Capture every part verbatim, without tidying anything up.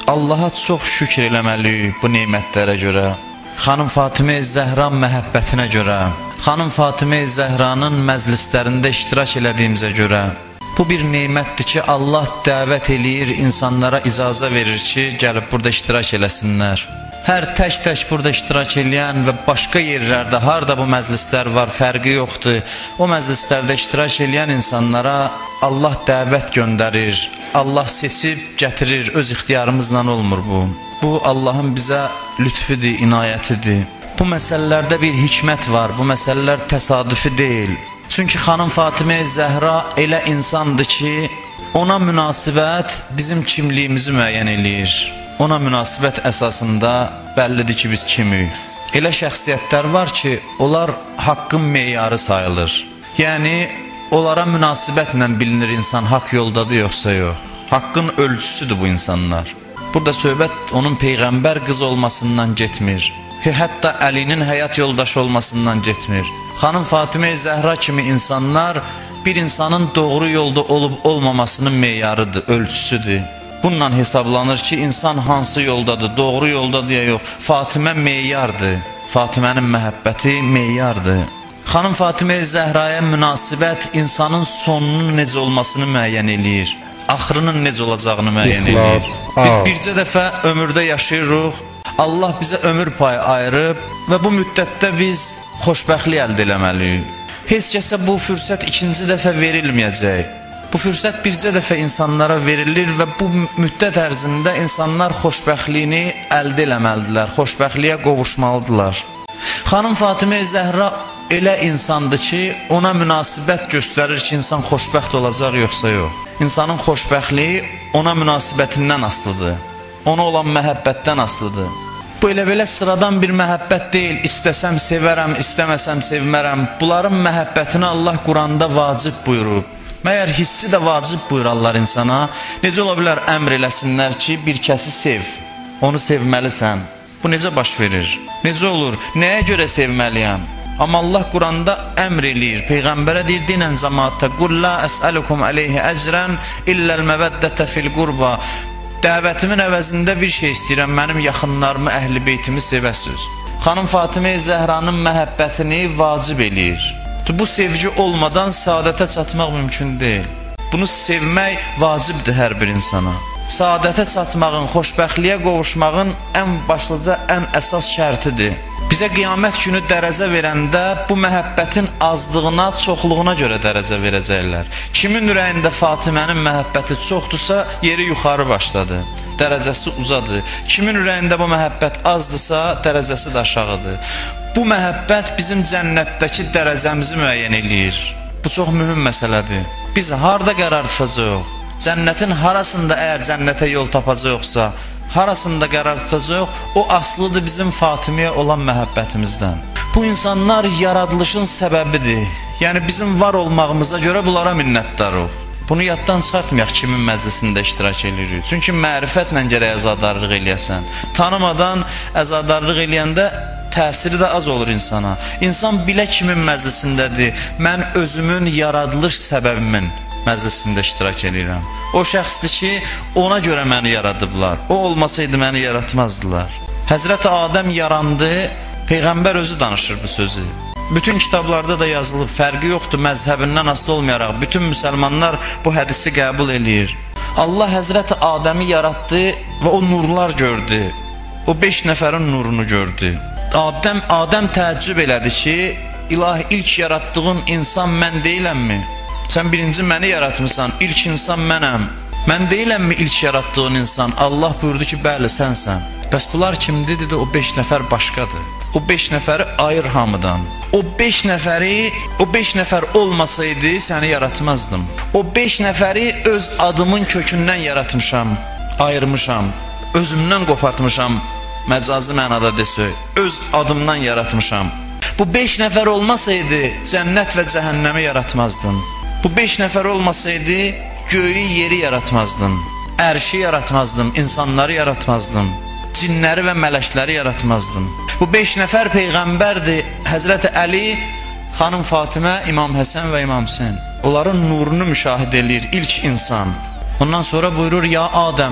Allaha çox şükür eləməliyik bu nemətlərə görə. Xanım Fatimə Zəhra məhəbbətinə görə, Xanım Fatimə Zəhranın məclislərində iştirak elədiyimizə görə. Bu bir nemətdir ki, Allah dəvət eləyir, insanlara icazə verir ki, gəlib burada iştirak eləsinlər. Hər tək-tək burada iştirak eləyən və başqa yerlərdə, harada bu məclislər var, fərqi yoxdur. O məclislərdə iştirak eləyən insanlara Allah dəvət göndərir, Allah seçib gətirir, öz ixtiyarımızla olmur bu. Bu, Allahın bizə lütfüdür, inayətidir. Bu məsələlərdə bir hikmət var, bu məsələlər təsadüfi deyil. Çünki Xanım Fatimə Zəhra elə insandır ki, ona münasibət bizim kimliyimizi müəyyən eləyir. Ona münasibət əsasında bəllidir ki, biz kimik. Elə şəxsiyyətlər var ki, onlar haqqın meyarı sayılır. Yəni, onlara münasibətlə bilinir insan haqq yoldadır, yoxsa yox. Haqqın ölçüsüdür bu insanlar. Burada söhbət onun Peyğəmbər qız olmasından getmir. Hətta Əlinin həyat yoldaşı olmasından getmir. Xanım Fatimə Zəhra kimi insanlar bir insanın doğru yolda olub olmamasının meyarıdır, ölçüsüdür. Bununla hesablanır ki, insan hansı yoldadır, doğru yoldadır ya yox. Fatimə meyardır, Fatimənin məhəbbəti meyardır. Xanım Fatimə Zəhraya münasibət insanın sonunun necə olmasını müəyyən eləyir, axırının necə olacağını müəyyən eləyir. Biz bircə dəfə ömürdə yaşayırıq, Allah bizə ömür payı ayırıb və bu müddətdə biz xoşbəxtlik əldə eləməliyik. Heç kəsə bu fürsət ikinci dəfə verilməyəcək. Bu fürsət bircə dəfə insanlara verilir və bu müddət ərzində insanlar xoşbəxtliyini əldə eləməlidirlər, xoşbəxtliyə qovuşmalıdırlar. Xanım Fatimə Zəhra elə insandır ki, ona münasibət göstərir ki, insan xoşbəxt olacaq yoxsa yox. İnsanın xoşbəxtliyi ona münasibətindən asılıdır, ona olan məhəbbətdən asılıdır. Bu elə belə sıradan bir məhəbbət deyil, istəsəm sevərəm, istəməsəm sevmərəm. Bunların məhəbbətini Allah Quranda vacib buyurub. Məyər hissi də vacib buyurarlar insana. Necə ola bilər əmr eləsinlər ki, bir kəsi sev, onu sevməlisən. Bu necə baş verir? Necə olur? Nəyə görə sevməliyəm? Amma Allah Quranda əmr eləyir, Peyğəmbərə deyir, dinən cəmaatda, qul la əsəlukum aleyhi əcrən illəl məvəddətə fil qurba. Dəvətimin əvəzində bir şey istəyirəm, mənim yaxınlarımı, əhl-i beytimi sevəsiz. Xanım Fatimə Zəhranın məhəbbətini vacib eləyir. Bu sevgi olmadan saadətə çatmaq mümkün deyil. Bunu sevmək vacibdir hər bir insana. Saadətə çatmağın, xoşbəxtliyə qovuşmağın ən başlıca, ən əsas şərtidir. Bizə qiyamət günü dərəcə verəndə bu məhəbbətin azlığına, çoxluğuna görə dərəcə verəcəklər. Kimin ürəyində Fatimənin məhəbbəti çoxdursa, yeri yuxarı başladı, dərəcəsi ucadır. Kimin ürəyində bu məhəbbət azdırsa, dərəcəsi də aşağıdır. Bu məhəbbət bizim cənnətdəki dərəcəmizi müəyyən eləyir. Bu çox mühüm məsələdir. Biz harada qərar tutacaq? Cənnətin harasında əgər cənnətə yol tapacaqsa, harasında qərar tutacaq, o aslıdır bizim Fatiməyə olan məhəbbətimizdən. Bu insanlar yaradılışın səbəbidir. Yəni bizim var olmağımıza görə bunlara minnətdarıq. Bunu yaddan çıxartmayaq kimin məclisində iştirak edirik. Çünki mərifətlə gərək əzadarlıq eləyəsən. Tanımadan əzadarlıq eləyəndə təsiri də az olur insana. İnsan bilə kimin məclisindədir. Mən özümün yaradılış səbəbimin məclisində iştirak edirəm. O şəxsdir ki, ona görə məni yaradıblar. O olmasaydı məni yaratmazdılar. Həzrəti Adəm yarandı, Peyğəmbər özü danışır bu sözü. Bütün kitablarda da yazılıb, fərqi yoxdur, məzhəbindən asılı olmayaraq bütün müsəlmanlar bu hədisi qəbul eləyir. Allah Həzrəti Adəmi yaratdı və o nurlar gördü. O beş nəfərin nurunu gördü. Adəm, Adəm təəccüb elədi ki, ilahi ilk yaratdığın insan mən deyiləmmi? Sən birinci məni yaratmısan, ilk insan mənəm. Mən deyiləmmi ilk yaratdığın insan? Allah buyurdu ki, bəli, sənsən. Bəs bunlar kimdir? Dedi, o beş nəfər başqadır. O beş nəfəri ayır hamıdan. O beş nəfəri, o beş nəfər olmasaydı səni yaratmazdım. O beş nəfəri öz adımın kökündən yaratmışam, ayırmışam, özümdən qopartmışam, məcazi mənada desək, öz adımdan yaratmışam. Bu beş nəfər olmasaydı cənnət və cəhənnəmi yaratmazdım. Bu beş nəfər olmasaydı göyü, yeri yaratmazdım, ərşi yaratmazdım, insanları yaratmazdım, cinləri və mələkləri yaratmazdım. Bu beş nəfər Peyğəmbərdir, Həzrəti Əli, Xanım Fatimə, İmam Həsən və İmam Hüseyn. Onların nurunu müşahidə edir ilk insan. Ondan sonra buyurur, ya Adəm,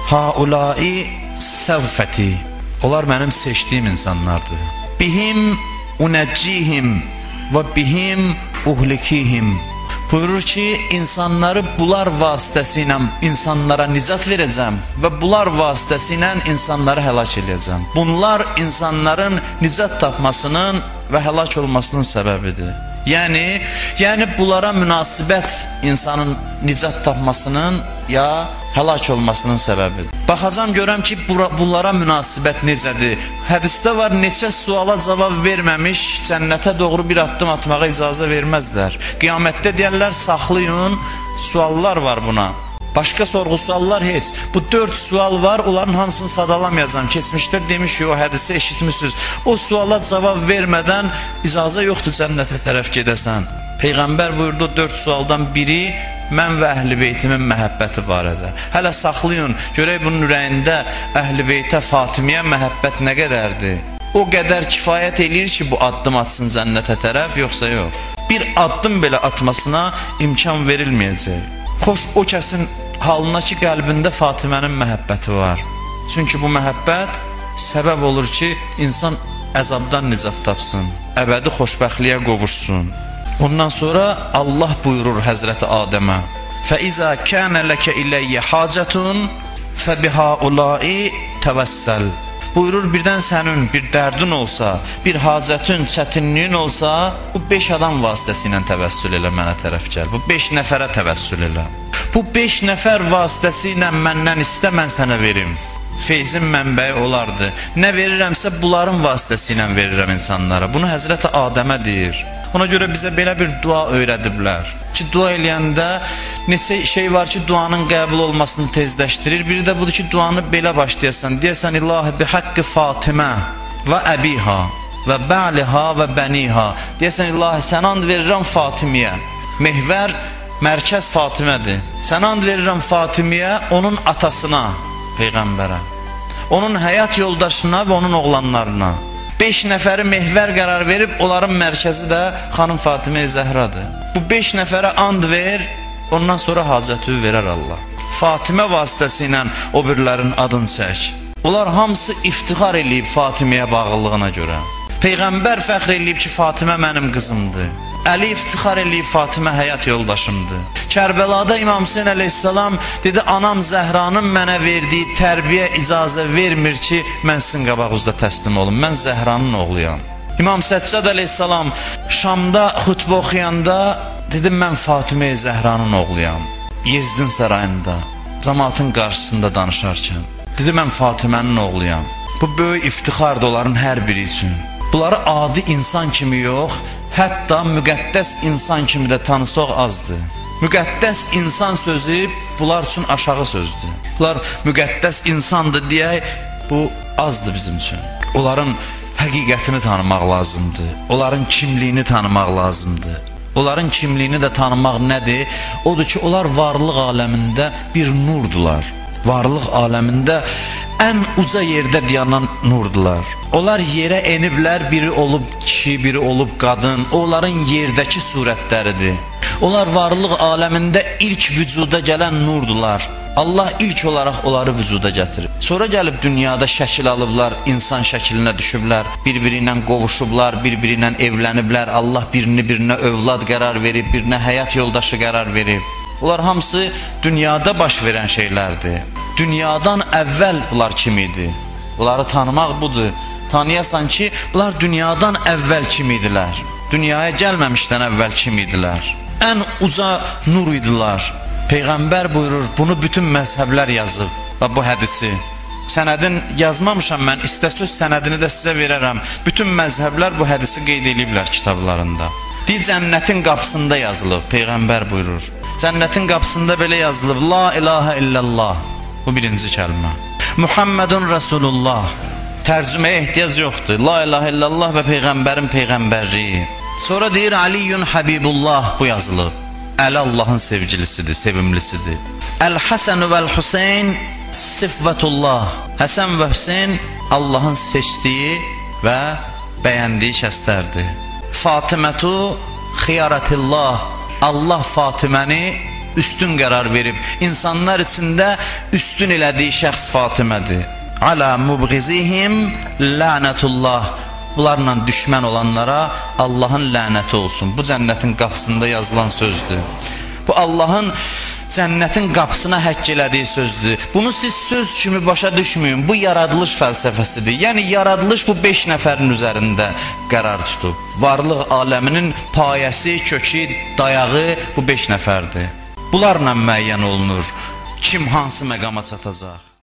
Haulai sevfeti. Onlar mənim seçdiyim insanlardır. Bihim uneccihim və bihim uhlikihim. Buyurur ki, insanları bunlar vasitəsilə insanlara nicat verəcəm və bunlar vasitəsilə insanları həlak edəcəm. Bunlar insanların nicat tapmasının və həlak olmasının səbəbidir. Yəni, yəni bunlara münasibət insanın nicat tapmasının ya həlak olmasının səbəbidir. Baxacam görəm ki, bunlara münasibət necədir? Hədisdə var, neçə suala cavab verməmiş cənnətə doğru bir addım atmağa icazə verməzlər. Qiyamətdə deyərlər, saxlayın, suallar var buna. Başqa sorğu suallar heç. Bu dörd sual var, onların hamısını sadalamayacağım. Keçmişdə demişik, o hədisi eşitmişsiniz. O suala cavab vermədən icazə yoxdur cənnətə tərəf gedəsən. Peyğəmbər buyurdu, dörd sualdan biri mən və əhl-i beytimin məhəbbəti barədə. Hələ saxlayın, görək bunun ürəyində əhl-i beytə, Fatimiyə məhəbbət nə qədərdir? O qədər kifayət eləyir ki, bu addım atsın cənnətə tərəf, yoxsa yox? Bir addım belə atmasına imkan verilməyəcək. Xoş, o kəsin halına ki, qəlbində Fatimənin məhəbbəti var. Çünki bu məhəbbət səbəb olur ki, insan əzabdan nicat tapsın, əbədi xoşbəxtliyə qovuşsun. Ondan sonra Allah buyurur Həzrəti Adəmə: "Fəizə kənə ləkə iləyyə hacətun fəbihaulai təvəssəl." Buyurur, birdən sənin bir dərdin olsa, bir hacətin, çətinliyin olsa, bu beş adam vasitəsilə təvəssül elə mənə tərəf gəl. Bu beş nəfərə təvəssül elə. Bu beş nəfər vasitəsilə məndən istə, mən sənə verim. Feyzin mənbəyi olardı. Nə verirəmsə bunların vasitəsilə verirəm insanlara. Bunu Həzrəti Adəmə deyir. Ona görə bizə belə bir dua öyrədiblər ki, dua eləyəndə neçə şey var ki, duanın qəbul olmasını tezləşdirir. Biri də budur ki, duanı belə başlayasan. Deyəsən, İlahi bi haqqı Fatimə və əbiha və bəliha və bəniha. Deyəsən, İlahi, sən and verirəm Fatimiyə. Mehvər, mərkəz Fatimədir. Sən and verirəm Fatimiyə, onun atasına, Peyğəmbərə, onun həyat yoldaşına və onun oğlanlarına. Beş nəfəri mehvər qərar verib, onların mərkəzi də xanım Fatimə Zəhradır. Bu beş nəfərə and ver, ondan sonra hacətü verər Allah. Fatimə vasitəsilə o birlərin adını çək. Onlar hamısı iftixar eləyib Fatiməyə bağlılığına görə. Peyğəmbər fəxr eləyib ki, Fatimə mənim qızımdır. Əli iftixar eləyib, Fatimə həyat yoldaşımdır. Kərbəlada İmam Hüseyin əleyhissalam dedi, anam Zəhranın mənə verdiyi tərbiyə icazə vermir ki, mən sizin qabağınızda təslim olum. Mən Zəhranın oğluyam. İmam Səccad əleyhissalam Şamda xutbə oxuyanda dedi, mən Fatimə Zəhranın oğluyam. Yezdin sarayında, cəmaatın qarşısında danışarkən dedi, mən Fatimənin oğluyam. Bu böyük iftixardır onların hər biri üçün. Bunları adi insan kimi yox, hətta müqəddəs insan kimi də tanısaq azdır. Müqəddəs insan sözü bunlar üçün aşağı sözdür. Bunlar müqəddəs insandır deyək, bu azdır bizim üçün. Onların həqiqətini tanımaq lazımdır. Onların kimliyini tanımaq lazımdır. Onların kimliyini də tanımaq nədir? Odur ki, onlar varlıq aləmində bir nurdular. Varlıq aləmində ən uca yerdə dayanan nurdular. Onlar yerə eniblər, biri olub kişi, biri olub qadın. Onların yerdəki surətləridir. Onlar varlıq aləmində ilk vücuda gələn nurdular. Allah ilk olaraq onları vücuda gətirib. Sonra gəlib dünyada şəkil alıblar, insan şəklinə düşüblər, bir-biri ilə qovuşublar, bir-biri ilə evləniblər. Allah birini birinə övlad qərar verib, birinə həyat yoldaşı qərar verib. Bunlar hamısı dünyada baş verən şeylərdir. Dünyadan əvvəl bunlar kim idi? Bunları tanımaq budur. Tanıyasan ki, bunlar dünyadan əvvəl kim idilər? Dünyaya gəlməmişdən əvvəl kim idilər? Ən uca nur idilər. Peyğəmbər buyurur, bunu bütün məzhəblər yazıb. Və bu hədisi sənədin yazmamışam mən, istəsöz sənədini də sizə verərəm. Bütün məzhəblər bu hədisi qeyd ediblər kitablarında. Deyir, cənnətin qapısında yazılıb, Peyğəmbər buyurur. Cənnətin qapısında belə yazılıb, La ilahə illallah. Bu birinci kəlmə. Muhammedun Rasulullah. Tərcüməyə ehtiyac yoxdur. La ilahə illallah və Peyğəmbərin Peyğəmbərliyi. Sonra deyir, Aliyyun Habibullah, bu yazılıb. Əli Allahın sevgilisidir, sevimlisidir. Əl-Həsən vəl-Hüseyn Sifvətullah. Həsən və Hüseyn Allahın seçdiyi və bəyəndiyi kəslərdir. Fatimətu Xiyarətillah. Allah Fatiməni üstün qərar verib, insanlar içində üstün elədiyi şəxs Fatimədir. Ala mubghizihim lənətullah. Bunlarla düşmən olanlara Allahın lənəti olsun. Bu cənnətin qapısında yazılan sözdür. Bu Allahın cənnətin qapısına həkk elədiyi sözdür. Bunu siz söz kimi başa düşməyin. Bu yaradılış fəlsəfəsidir. Yəni yaradılış bu beş nəfərin üzərində qərar tutub. Varlıq aləminin payəsi, kökü, dayağı bu beş nəfərdir. Bunlarla müəyyən olunur kim hansı məqama çatacaq.